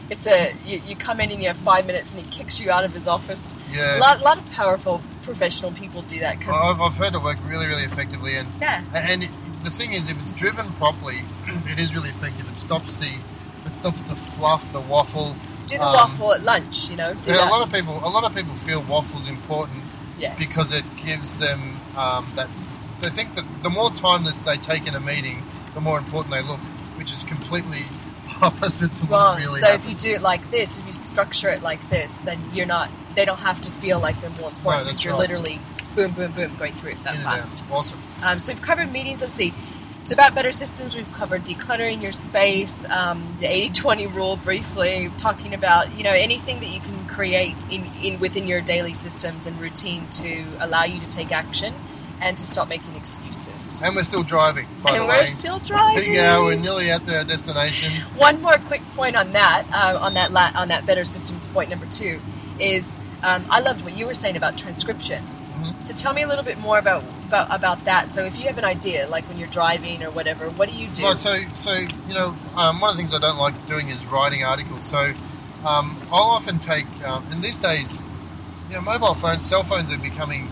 It's a you, you come in and you have five minutes and he kicks you out of his office. Yeah. A lot, lot of powerful professional people do that. Cause I've, I've heard it work really, really effectively. And yeah. And it, the thing is, if it's driven properly, it is really effective. It stops the it stops the fluff, the waffle. Do the um, waffle at lunch, you know. Do yeah, that. a lot of people a lot of people feel waffle's important Yes. because it gives them um, that they think that the more time that they take in a meeting, the more important they look, which is completely opposite to Wrong. what really so happens. if you do it like this, if you structure it like this, then you're not. They don't have to feel like they're more important. No, that's because you're right. literally boom, boom, boom, going through it that In and fast. out. Awesome. Um, so we've covered meetings. Let's see. It's about better systems. We've covered decluttering your space, um, the eighty twenty rule briefly, talking about, you know, anything that you can create in, in within your daily systems and routine to allow you to take action and to stop making excuses. And we're still driving, by and the we're way. still driving. Yeah, we're nearly at the destination. One more quick point on that, uh, on that la- on that better systems point number two, is um, I loved what you were saying about transcription. Mm-hmm. So tell me a little bit more about, about about that. So if you have an idea, like when you're driving or whatever, what do you do? Right, so, so you know, um, one of the things I don't like doing is writing articles. So um, I'll often take, um, and these days, you know, mobile phones, cell phones are becoming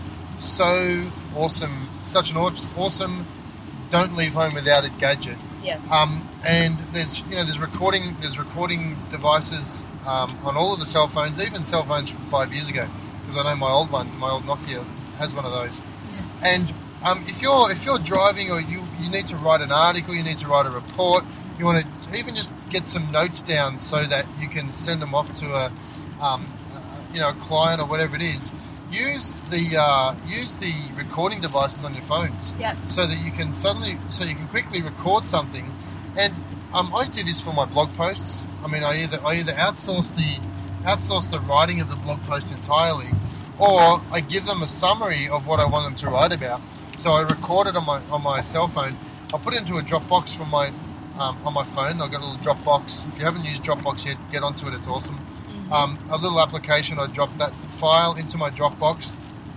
so awesome, such an awesome, don't leave home without it gadget. Yes. Um, and there's, you know, there's recording, there's recording devices um, on all of the cell phones, even cell phones from five years ago, because I know my old one, my old Nokia, has one of those. Yeah. And um, if you're if you're driving or you, you need to write an article, you need to write a report, you want to even just get some notes down so that you can send them off to a um, uh, you know a client or whatever it is. Use the uh, use the recording devices on your phones, Yeah. so that you can suddenly so you can quickly record something. And um, I do this for my blog posts. I mean, I either I either outsource the outsource the writing of the blog post entirely, or I give them a summary of what I want them to write about. So I record it on my on my cell phone. I'll put it into a Dropbox from my um, on my phone. I've got a little Dropbox. If you haven't used Dropbox yet, get onto it. It's awesome. Mm-hmm. Um, a little application. I drop that file into my Dropbox.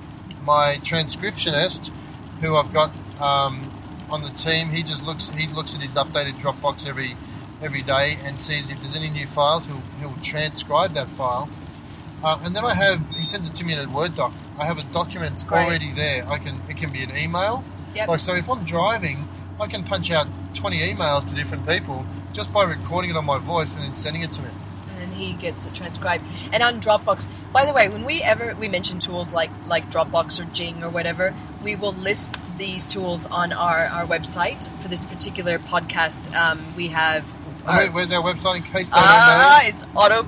My transcriptionist, who I've got um, on the team, he just looks he looks at his updated Dropbox every every day and sees if there's any new files. He'll he'll transcribe that file. Uh, and then I have, he sends it to me in a Word doc. I have a document great. already there. I can, it can be an email. Yep. Like, so if I'm driving, I can punch out twenty emails to different people just by recording it on my voice and then sending it to me. And he gets it transcribed. And on Dropbox, by the way, when we ever we mention tools like like Dropbox or Jing or whatever, we will list these tools on our, our website for this particular podcast. Um, we have. And where, where's our website in case they Ah, don't know? it's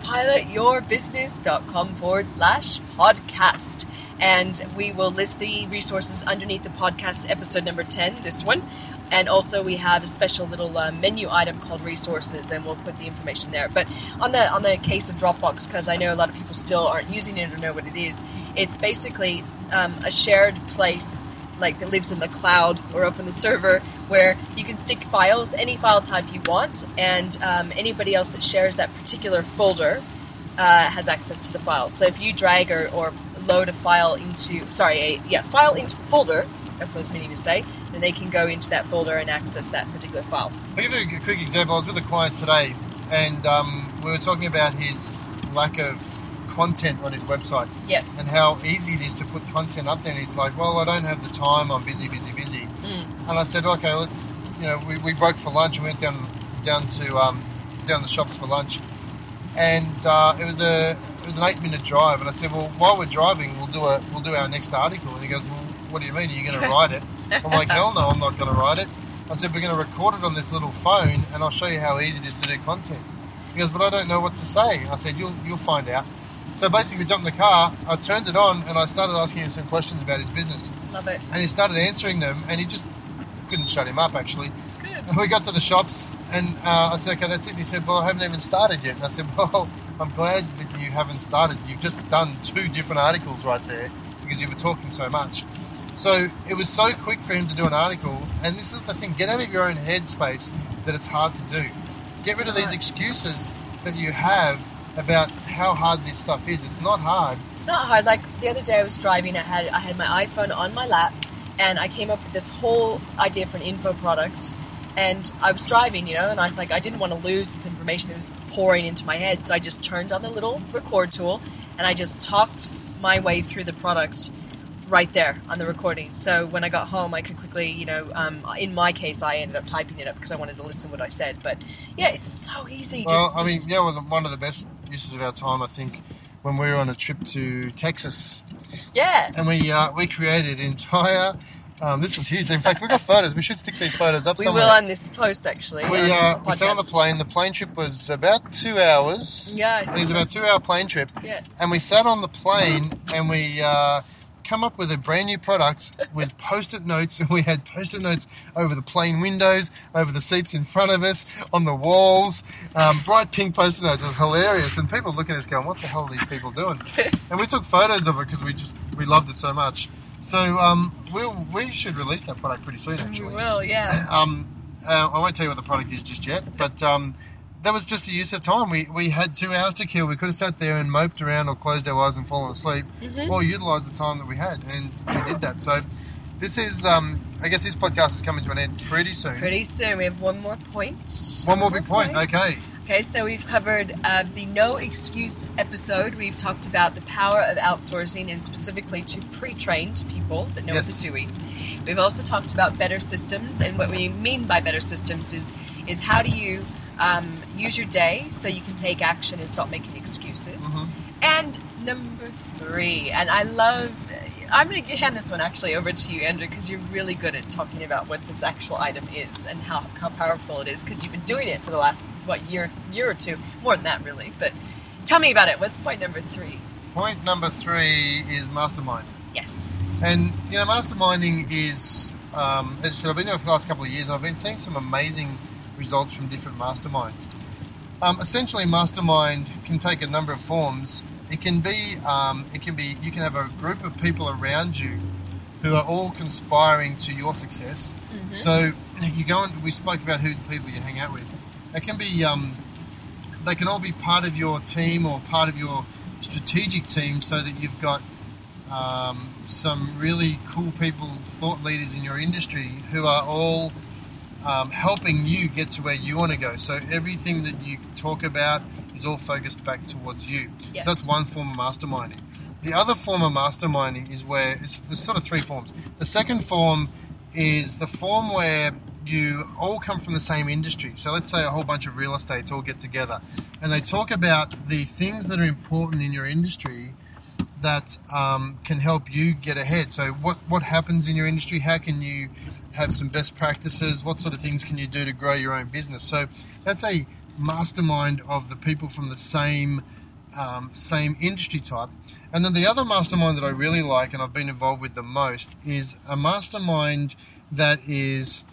autopilotyourbusiness.com forward slash podcast. And we will list the resources underneath the podcast episode number ten, this one. And also we have a special little uh, menu item called resources, and we'll put the information there. But on the on the case of Dropbox, because I know a lot of people still aren't using it or know what it is, it's basically um, a shared place like that lives in the cloud or up on the server, where you can stick files, any file type you want, and um, anybody else that shares that particular folder uh, has access to the files. So if you drag or, or load a file into, sorry, a, yeah, file into the folder, that's what I was meaning to say, then they can go into that folder and access that particular file. I'll give you a quick example. I was with a client today, and um, we were talking about his lack of content on his website. Yep. And how easy it is to put content up there. And he's like, well, I don't have the time. I'm busy, busy, busy. Mm. And I said, okay, let's, you know, we, we broke for lunch and went down down to um, down the shops for lunch. And uh, it was a it was an eight minute drive. And I said, well, while we're driving, we'll do a we'll do our next article. And he goes, well, what do you mean? Are you going to write it? I'm like, hell no, I'm not going to write it. I said, we're going to record it on this little phone, and I'll show you how easy it is to do content. He goes, but I don't know what to say. I said, you'll you'll find out. So basically, we jumped in the car, I turned it on, and I started asking him some questions about his business. Love it. And he started answering them, and he just couldn't shut him up, actually. Good. And we got to the shops, and uh, I said, okay, that's it. And he said, well, I haven't even started yet. And I said, well, I'm glad that you haven't started. You've just done two different articles right there because you were talking so much. So it was so quick for him to do an article, and this is the thing, get out of your own headspace that it's hard to do. Get rid of these excuses that you have about how hard this stuff is. It's not hard. It's not hard. Like the other day I was driving, I had I had my iPhone on my lap, and I came up with this whole idea for an info product, And I was driving, you know, and I was like, I didn't want to lose this information that was pouring into my head. So I just turned on the little record tool and I just talked my way through the product right there on the recording. So when I got home, I could quickly, you know, um, in my case, I ended up typing it up because I wanted to listen to what I said. But yeah, it's so easy. Well, just, I just... mean, yeah, well, one of the best uses of our time, I think, when we were on a trip to Texas. Yeah. And we uh, we created entire... Um, this is huge. In fact, we've got photos. We should stick these photos up we somewhere. We will on this post, actually. We, uh, we sat on the plane. The plane trip was about two hours. Yeah. I it was so. about a two-hour plane trip. Yeah. And we sat on the plane and we uh, come up with a brand new product with Post-it notes. And we had Post-it notes over the plane windows, over the seats in front of us, on the walls. Um, bright pink Post-it notes. It was hilarious. And people looking at us going, what the hell are these people doing? And we took photos of it because we just we loved it so much. So um, we'll, we should release that product pretty soon, actually. We will, yeah. Um, uh, I won't tell you what the product is just yet, but um, that was just a use of time. We we had two hours to kill. We could have sat there and moped around or closed our eyes and fallen asleep, mm-hmm. or utilised the time that we had, and we did that. So this is, um, I guess this podcast is coming to an end pretty soon. Pretty soon. We have one more point. One, one more big point, point. okay. Okay, so we've covered uh, the no excuse episode. We've talked about the power of outsourcing and specifically to pre-trained people that know yes. what they're doing. We've also talked about better systems, and what we mean by better systems is is how do you um, use your day so you can take action and stop making excuses. Mm-hmm. And number three, and I love... I'm going to hand this one actually over to you, Andrew, because you're really good at talking about what this actual item is and how, how powerful it is, because you've been doing it for the last, what, year year or two. More than that, really. But tell me about it. What's point number three? Point number three is mastermind. Yes. And, you know, masterminding is, um, as I said, I've been doing it for the last couple of years, and I've been seeing some amazing results from different masterminds. Um, essentially, mastermind can take a number of forms. It can be, um, it can be, you can have a group of people around you who are all conspiring to your success. Mm-hmm. So you go and we spoke about who the people you hang out with. It can be, um, they can all be part of your team or part of your strategic team, so that you've got um, some really cool people, thought leaders in your industry who are all um, helping you get to where you want to go. So everything that you talk about is all focused back towards you. Yes. So that's one form of masterminding. The other form of masterminding is where it's, there's sort of three forms. The second form is the form where you all come from the same industry. So let's say a whole bunch of real estates all get together and they talk about the things that are important in your industry that um, can help you get ahead. So what, what happens in your industry? How can you have some best practices? What sort of things can you do to grow your own business? So that's a mastermind of the people from the same um, same industry type. And then the other mastermind that I really like and I've been involved with the most is a mastermind that is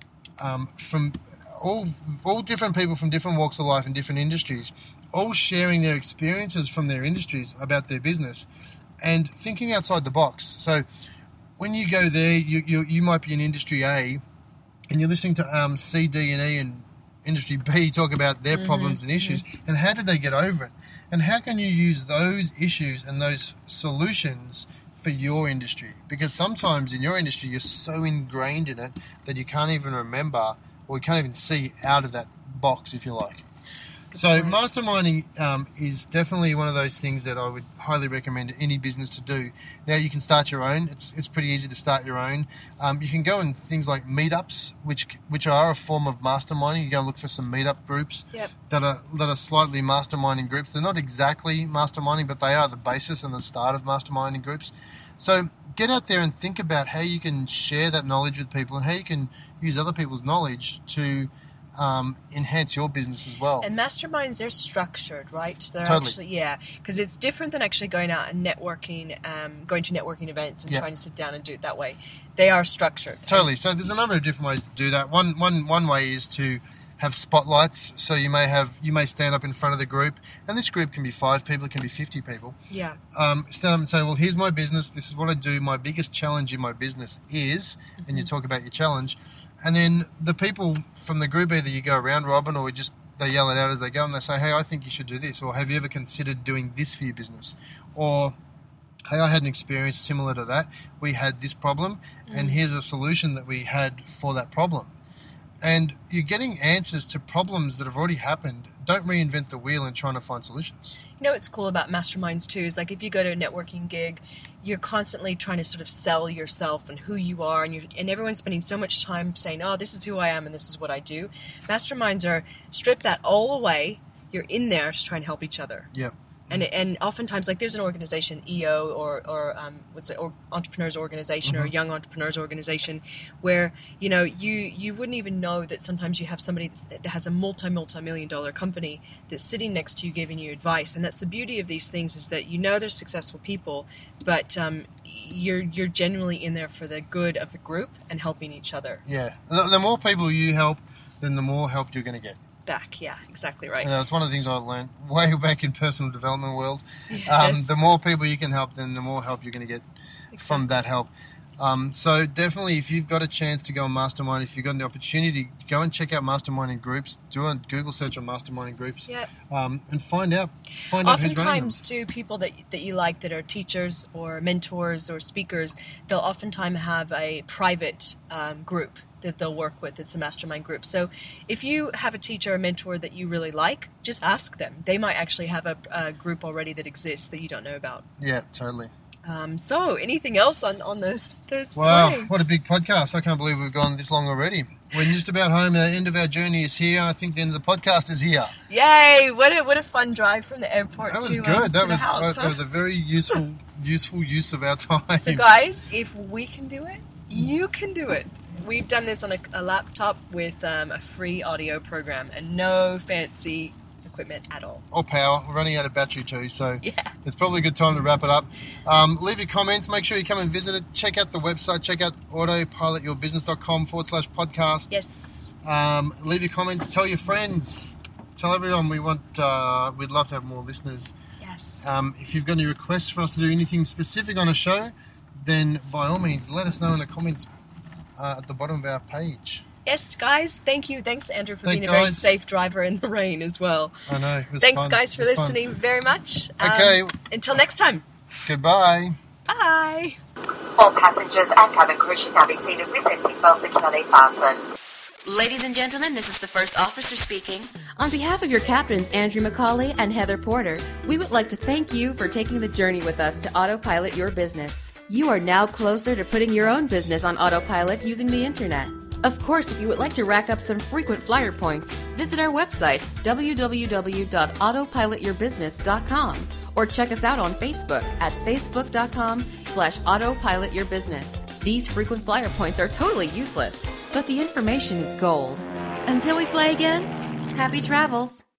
um, from all all different people from different walks of life and different industries, all sharing their experiences from their industries about their business and thinking outside the box. So when you go there, you you, you might be in industry A and you're listening to um, C, D, and E and industry B talk about their mm-hmm. problems and issues, mm-hmm. and how did they get over it? And how can you use those issues and those solutions for your industry? Because sometimes in your industry, you're so ingrained in it that you can't even remember or you can't even see out of that box, if you like. So masterminding um, is definitely one of those things that I would highly recommend any business to do. Now you can start your own. It's it's pretty easy to start your own. Um, you can go in things like meetups, which which are a form of masterminding. You go and look for some meetup groups yep. that are that are slightly masterminding groups. They're not exactly masterminding, but they are the basis and the start of masterminding groups. So get out there and think about how you can share that knowledge with people and how you can use other people's knowledge to Um, enhance your business as well. And masterminds, they're structured, right? They're totally. actually, yeah, because it's different than actually going out and networking, um, going to networking events and yeah. trying to sit down and do it that way. They are structured. Totally. So there's a number of different ways to do that. One, one, one way is to have spotlights. So you may have, you may stand up in front of the group, and this group can be five people, it can be fifty people. Yeah. Um, stand up and say, well, here's my business. This is what I do. My biggest challenge in my business is, mm-hmm. and you talk about your challenge. And then the people from the group, either you go around, Robin, or we just they yell it out as they go, and they say, hey, I think you should do this, or have you ever considered doing this for your business? Or, hey, I had an experience similar to that. We had this problem, mm. and here's a solution that we had for that problem. and you're getting answers to problems that have already happened. Don't reinvent the wheel in trying to find solutions. You know what's cool about masterminds too is like if you go to a networking gig, you're constantly trying to sort of sell yourself and who you are, and you and everyone's spending so much time saying, "Oh, this is who I am and this is what I do." Masterminds are strip that all away. You're in there to try and help each other. Yeah. And and oftentimes, like there's an organization, E O or or um, what's it, or entrepreneurs organization mm-hmm. or young entrepreneurs organization, where you know you you wouldn't even know that sometimes you have somebody that has a multi multi million dollar company that's sitting next to you giving you advice. And that's the beauty of these things is that you know they're successful people, but um, you're you're genuinely in there for the good of the group and helping each other. Yeah, the, the more people you help, then the more help you're going to get. Back, yeah, exactly right. You know, it's one of the things I learned way back in personal development world. Yes. Um, the more people you can help, then the more help you're going to get exactly. from that help. Um, so definitely, if you've got a chance to go on mastermind, if you've got an opportunity, go and check out masterminding groups. Do a Google search on masterminding groups, yep. um, and find out. Find out who's running them. Oftentimes, too, people that that you like that are teachers or mentors or speakers, they'll oftentimes have a private um, group that they'll work with. It's a mastermind group. So if you have a teacher or mentor that you really like, just ask them. They might actually have a, a group already that exists that you don't know about. Yeah, totally. Um, so anything else on, on those those Wow, points? What a big podcast. I can't believe we've gone this long already. We're just about home. The end of our journey is here, and I think the end of the podcast is here. Yay! What a what a fun drive from the airport that was to, good. um, that to was, the house. That huh? was a very useful useful use of our time. So guys, if we can do it, you can do it. We've done this on a, a laptop with um, a free audio program and no fancy equipment at all. Or power. We're running out of battery too, so yeah. It's probably a good time to wrap it up. Um, leave your comments. Make sure you come and visit it. Check out the website. Check out autopilotyourbusiness.com forward slash podcast. Yes. Um, leave your comments. Tell your friends. Tell everyone we want. Uh, we'd love to have more listeners. Yes. Um, if you've got any requests for us to do anything specific on a show, then by all means, let us know in the comments uh, at the bottom of our page. Yes, guys. Thank you. Thanks, Andrew, for Thank being a very guys. safe driver in the rain as well. I know. It was Thanks, fun. guys, for It was listening fun. very much. Okay. Um, until next time. Goodbye. Bye. All passengers and cabin crew should now be seated with their seatbelts securely fastened. Ladies and gentlemen, this is the first officer speaking. On behalf of your captains, Andrew McCauley and Heather Porter, we would like to thank you for taking the journey with us to autopilot your business. You are now closer to putting your own business on autopilot using the internet. Of course, if you would like to rack up some frequent flyer points, visit our website, w w w dot autopilot your business dot com, or check us out on Facebook at facebook.com slash autopilotyourbusiness. These frequent flyer points are totally useless, but the information is gold. Until we fly again, happy travels.